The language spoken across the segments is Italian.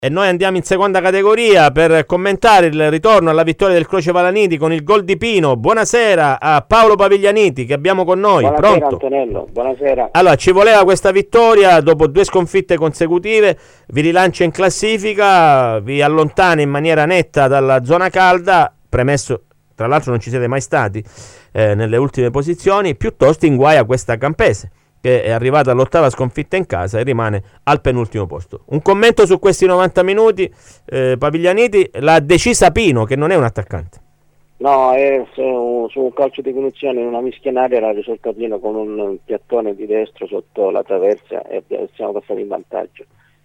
E noi andiamo in seconda categoria per commentare il ritorno alla vittoria del Croce Valaniti con il gol di Pino. Buonasera a Paolo Paviglianiti che abbiamo con noi. Buonasera. Pronto? Antonello, buonasera. Allora, ci voleva questa vittoria, dopo 2 sconfitte consecutive, vi rilancia in classifica, vi allontana in maniera netta dalla zona calda, premesso, tra l'altro non ci siete mai stati nelle ultime posizioni, piuttosto inguaia questa Campese, che è arrivata all'8ª sconfitta in casa e rimane al penultimo posto. Un commento su questi 90 minuti, Paviglianiti, l'ha decisa Pino, che non è un attaccante. No, è su un calcio di punizione in una mischienaria era risolto Pino con un piattone di destro sotto la traversa e siamo passati in vantaggio.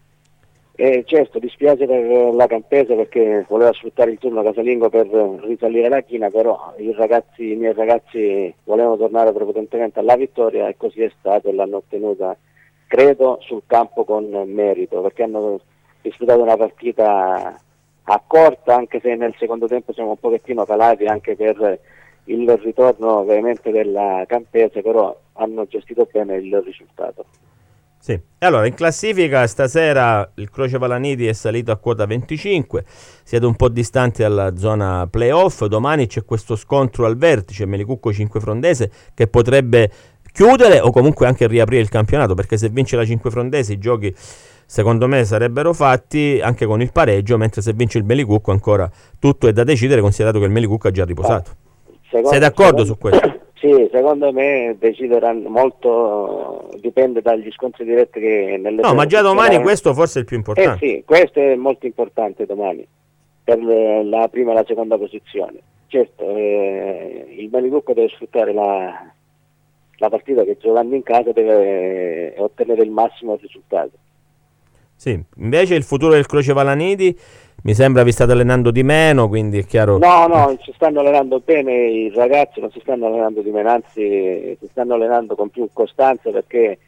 E certo, dispiace per la Campese perché voleva sfruttare il turno casalingo per risalire la china, però i miei ragazzi volevano tornare prepotentemente alla vittoria e così è stato e l'hanno ottenuta, credo, sul campo con merito, perché hanno disputato una partita accorta, anche se nel secondo tempo siamo un pochettino calati anche per il ritorno ovviamente della Campese, però hanno gestito bene il risultato. Sì. E allora in classifica stasera il Croce Valaniti è salito a quota 25, siete un po' distanti dalla zona playoff. Domani c'è questo scontro al vertice Melicucco Cinquefrondese che potrebbe chiudere o comunque anche riaprire il campionato, perché se vince la Cinquefrondese i giochi secondo me sarebbero fatti anche con il pareggio, mentre se vince il Melicucco ancora tutto è da decidere, considerato che il Melicucco ha già riposato. Sei d'accordo su questo? Sì, secondo me decideranno molto, dipende dagli scontri diretti che nelle... No, ma già domani questo forse è il più importante. Sì, questo è molto importante domani, per la prima e la seconda posizione. Certo, il Melicucco deve sfruttare la partita che giocando in casa deve ottenere il massimo risultato. Sì, invece il futuro del Croce Valaniti mi sembra vi state allenando di meno, quindi è chiaro. No, si stanno allenando bene i ragazzi, non si stanno allenando di meno, anzi si stanno allenando con più costanza, perché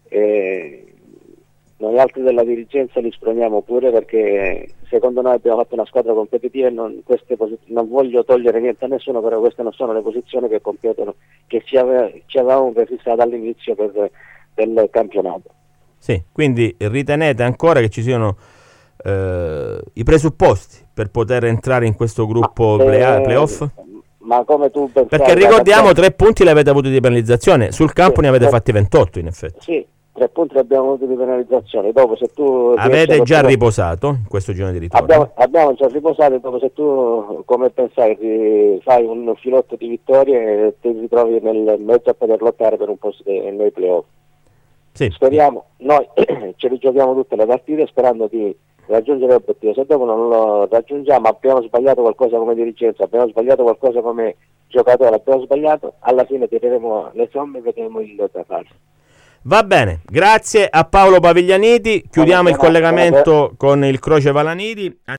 noi altri della dirigenza li sproniamo pure, perché secondo noi abbiamo fatto una squadra competitiva e non voglio togliere niente a nessuno, però queste non sono le posizioni che competono, che ci avevamo prefissato all'inizio del campionato. Sì, quindi ritenete ancora che ci siano i presupposti per poter entrare in questo gruppo playoff? Ma come tu pensavi, perché ricordiamo 3 punti li avete avuti di penalizzazione, sul campo ne avete fatti 28 in effetti. Sì, 3 punti li abbiamo avuti di penalizzazione. Dopo, se tu avete già riposato in questo girone di ritorno? Abbiamo già riposato. Dopo, se tu, come pensavi, fai un filotto di vittorie e ti ritrovi nel mezzo a poter lottare per un posto nei playoff. Sì. Speriamo, noi ce li giochiamo tutte le partite sperando di raggiungere l'obiettivo. Se dopo non lo raggiungiamo, abbiamo sbagliato qualcosa come dirigenza, abbiamo sbagliato qualcosa come giocatore, abbiamo sbagliato, alla fine tireremo le somme e vedremo il da fare. Va bene, grazie a Paolo Paviglianiti, chiudiamo il collegamento con il Croce Valaniti.